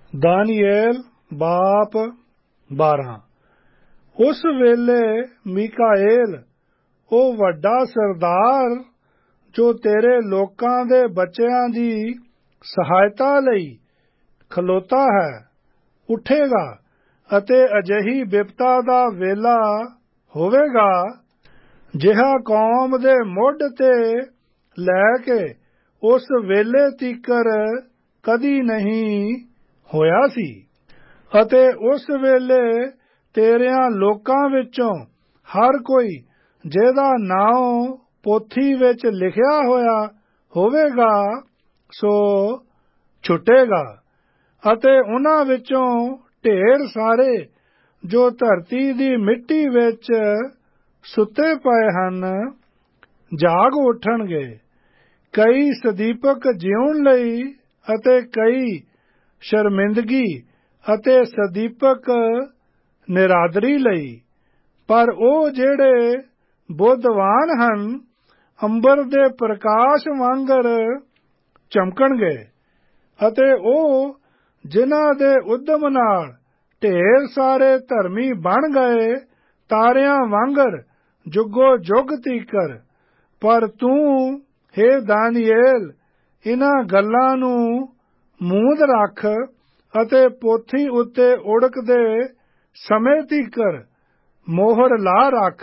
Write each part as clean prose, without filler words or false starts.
ਦਾਨੀਏਲ ਬਾਪ 12। ਉਸ ਵੇਲੇ ਮੀਕਾਏਲ ਉਹ ਵੱਡਾ ਸਰਦਾਰ ਜੋ ਤੇਰੇ ਲੋਕਾਂ ਦੇ ਬੱਚਿਆਂ ਦੀ ਸਹਾਇਤਾ ਲਈ ਖਲੋਤਾ ਹੈ ਉੱਠੇਗਾ ਅਤੇ ਅਜਿਹੀ ਬਿਪਤਾ ਦਾ ਵੇਲਾ ਹੋਵੇਗਾ ਜਿਹਾ ਕੌਮ ਦੇ ਮੁੱਢ ਤੇ ਲੈ ਕੇ ਉਸ ਵੇਲੇ ਤੀਕਰ ਕਦੀ ਨਹੀਂ ਹੋਇਆ ਸੀ। ਅਤੇ ਉਸ ਵੇਲੇ ਤੇਰਿਆਂ ਲੋਕਾਂ ਵਿੱਚੋਂ ਹਰ ਕੋਈ ਜਿਹਦਾ ਨਾਮ ਪੋਥੀ ਵਿੱਚ ਲਿਖਿਆ ਹੋਇਆ ਹੋਵੇਗਾ ਸੋ ਛੁੱਟੇਗਾ। ਅਤੇ ਉਹਨਾਂ ਵਿੱਚੋਂ ਢੇਰ ਸਾਰੇ ਜੋ ਧਰਤੀ ਦੀ ਮਿੱਟੀ ਵਿੱਚ ਸੁੱਤੇ ਪਏ ਹਨ ਜਾਗ ਉੱਠਣਗੇ, ਕਈ ਸਦੀਪਕ ਜਿਉਣ ਲਈ ਅਤੇ ਕਈ ਸ਼ਰਮਿੰਦਗੀ ਅਤੇ ਸਦੀਪਕ ਨਿਰਾਦਰੀ ਲਈ। ਪਰ ਉਹ ਜਿਹੜੇ ਬੁੱਧਵਾਨ ਹਨ ਅੰਬਰ ਦੇ ਪ੍ਰਕਾਸ਼ ਵਾਂਗਰ ਚਮਕਣਗੇ। ਅਤੇ ਉਹ ਜਿਨ੍ਹਾਂ ਦੇ ਉਦਮ ਨਾਲ ਢੇਰ ਸਾਰੇ ਧਰਮੀ ਬਣ ਗਏ ਤਾਰਿਆਂ ਵਾਂਗਰ ਜੁਗੋ ਜੁਗ ਤੀਕਰ। ਪਰ ਤੂੰ ਹੇ ਦਾਨੀਏਲ ਇਨ੍ਹਾਂ ਗੱਲਾਂ ਨੂੰ ਮੂੰਦ ਰੱਖ ਅਤੇ ਪੋਥੀ ਉੱਤੇ ਉੜਕਦੇ ਸਮੇਂ ਤੀਕਰ ਮੋਹਰ ਲਾ ਰੱਖ।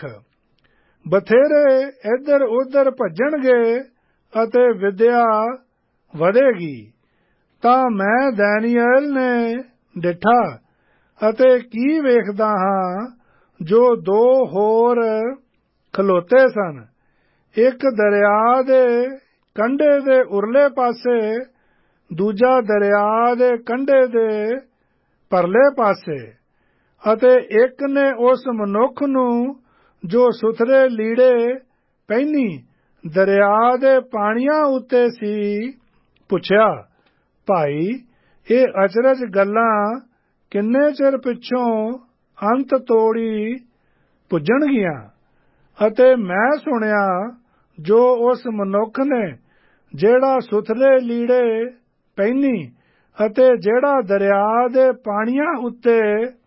ਬਥੇਰੇ ਇੱਧਰ ਉੱਧਰ ਭੱਜਣਗੇ ਅਤੇ ਵਿਦਿਆ ਵਧੇਗੀ। ਤਾਂ ਮੈਂ ਦਾਨੀਏਲ ਨੇ ਡਿਠਾ ਅਤੇ ਕੀ ਵੇਖਦਾ ਹਾਂ ਜੋ ਦੋ ਹੋਰ ਖਲੋਤੇ ਸਨ, ਇੱਕ ਦਰਿਆ ਦੇ ਕੰਢੇ ਦੇ ਉਰਲੇ ਪਾਸੇ ਦੂਜਾ ਦਰਿਆ ਦੇ ਕੰਢੇ ਦੇ ਪਰਲੇ ਪਾਸੇ। ਅਤੇ ਇੱਕ ਨੇ ਉਸ ਮਨੁੱਖ ਨੂੰ ਜੋ ਸੁਥਰੇ ਲੀੜੇ ਪਹਿਨੀ ਦਰਿਆ ਦੇ ਪਾਣੀਆਂ ਉੱਤੇ ਸੀ ਪੁੱਛਿਆ, ਭਾਈ ਇਹ ਅਚਰਜ ਗੱਲਾਂ ਕਿੰਨੇ ਚਿਰ ਪਿੱਛੋਂ ਅੰਤ ਤੋੜੀ ਪੁੱਜਣਗੀਆਂ। ਅਤੇ ਮੈਂ ਸੁਣਿਆ ਜੋ ਉਸ ਮਨੁੱਖ ਨੇ ਜਿਹੜਾ ਸੁਥਰੇ ਲੀੜੇ ਪਹਿਨੀ ਅਤੇ ਜਿਹੜਾ ਦਰਿਆ ਦੇ ਪਾਣੀਆਂ ਉੱਤੇ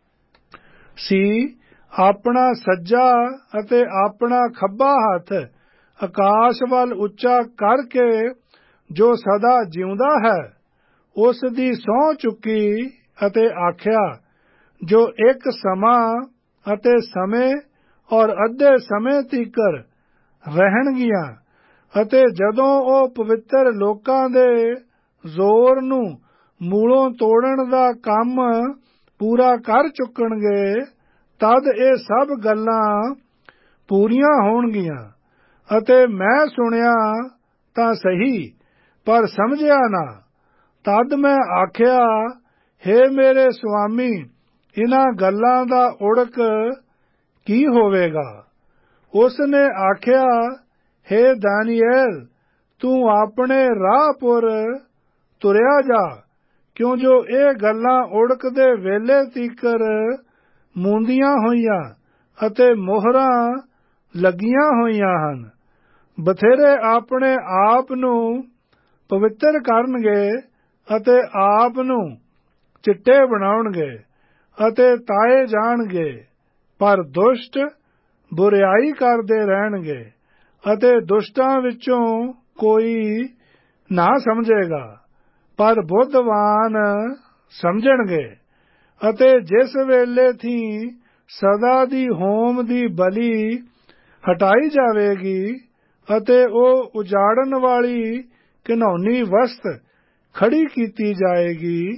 ਸੀ ਆਪਣਾ ਸੱਜਾ ਅਤੇ ਆਪਣਾ ਖੱਬਾ ਹੱਥ ਆਕਾਸ਼ ਵੱਲ ਉੱਚਾ ਕਰਕੇ ਜੋ ਸਦਾ ਜਿਉਂਦਾ ਹੈ ਉਸ ਦੀ ਸਹੁੰ ਚੁੱਕੀ ਅਤੇ ਆਖਿਆ, ਜੋ ਇੱਕ ਸਮਾਂ ਅਤੇ ਸਮੇਂ ਔਰ ਅੱਧੇ ਸਮੇਂ ਤੀਕਰ ਰਹਿਣਗੀਆਂ ਅਤੇ ਜਦੋਂ ਉਹ ਪਵਿੱਤਰ ਲੋਕਾਂ ਦੇ ਜ਼ੋਰ ਨੂੰ ਮੂਲੋਂ ਤੋੜਨ ਦਾ ਕੰਮ ਪੂਰਾ ਕਰ ਚੁੱਕਣਗੇ, ਤਦ ਇਹ ਸਭ ਗੱਲਾਂ ਪੂਰੀਆਂ ਹੋਣਗੀਆਂ। ਅਤੇ ਮੈਂ ਸੁਣਿਆ ਤਾਂ ਸਹੀ ਪਰ ਸਮਝਿਆ ਨਾ। ਤਦ ਮੈਂ ਆਖਿਆ, ਹੇ ਮੇਰੇ ਸੁਆਮੀ ਇਨ੍ਹਾਂ ਗੱਲਾਂ ਦਾ ਉੜਕ ਕੀ ਹੋਵੇਗਾ। ਉਸ ਨੇ ਆਖਿਆ, ਹੇ ਦਾਨੀਏਲ ਤੂੰ ਆਪਣੇ ਰਾਹ ਪੁਰ ਤੁਰਿਆ ਜਾ, ਕਿਉਂ ਜੋ ਇਹ ਗੱਲਾਂ ਉੜਕ ਦੇ ਵੇਲੇ ਤੀਕਰ ਮੂੰਦੀਆਂ ਹੋਈਆਂ ਅਤੇ ਮੋਹਰਾਂ ਲੱਗੀਆਂ ਹੋਈਆਂ ਹਨ। ਬਥੇਰੇ ਆਪਣੇ ਆਪ ਨੂੰ ਪਵਿੱਤਰ ਕਰਨਗੇ ਅਤੇ ਆਪ ਨੂੰ ਚਿੱਟੇ ਬਣਾਉਣਗੇ ਅਤੇ ਤਾਏ ਜਾਣਗੇ, ਪਰ ਦੁਸ਼ਟ ਬੁਰਿਆਈ ਕਰਦੇ ਰਹਿਣਗੇ ਅਤੇ ਦੁਸ਼ਟਾਂ ਵਿੱਚੋਂ ਕੋਈ ਨਾ ਸਮਝੇਗਾ, ਪਰ ਬੁੱਧਵਾਨ ਸਮਝਣਗੇ। ਅਤੇ ਜਿਸ ਵੇਲੇ ਥੀ ਸਦਾ ਦੀ ਹੋਮ ਦੀ ਬਲੀ ਹਟਾਈ ਜਾਵੇਗੀ ਅਤੇ ਉਹ ਉਜਾੜਨ ਵਾਲੀ ਘਿਨੌਨੀ ਵਸਤ ਖੜੀ ਕੀਤੀ ਜਾਏਗੀ,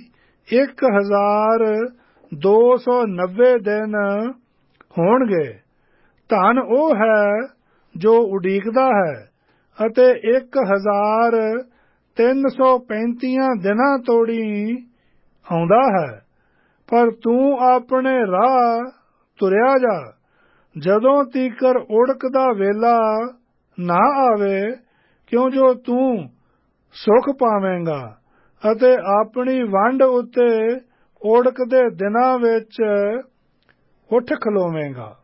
1290 ਦਿਨ ਹੋਣਗੇ। ਧਨ ਉਹ ਹੈ ਜੋ ਉਡੀਕਦਾ ਹੈ ਅਤੇ 1335 ਦਿਨਾਂ ਤੋੜੀ ਆਉਂਦਾ ਹੈ। ਪਰ ਤੂੰ ਆਪਣੇ ਰਾਹ ਤੁਰਿਆ ਜਾ ਜਦੋਂ ਤੀਕਰ ਉੜਕ ਦਾ ਵੇਲਾ ਨਾ ਆਵੇ, ਕਿਉਂ ਜੋ ਤੂੰ ਸੁਖ ਪਾਵੇਂਗਾ ਅਤੇ ਆਪਣੀ ਵੰਡ ਉੱਤੇ ਉੜਕ ਦੇ ਦਿਨਾਂ ਵਿੱਚ ਉੱਠ ਖਲੋਵੇਂਗਾ।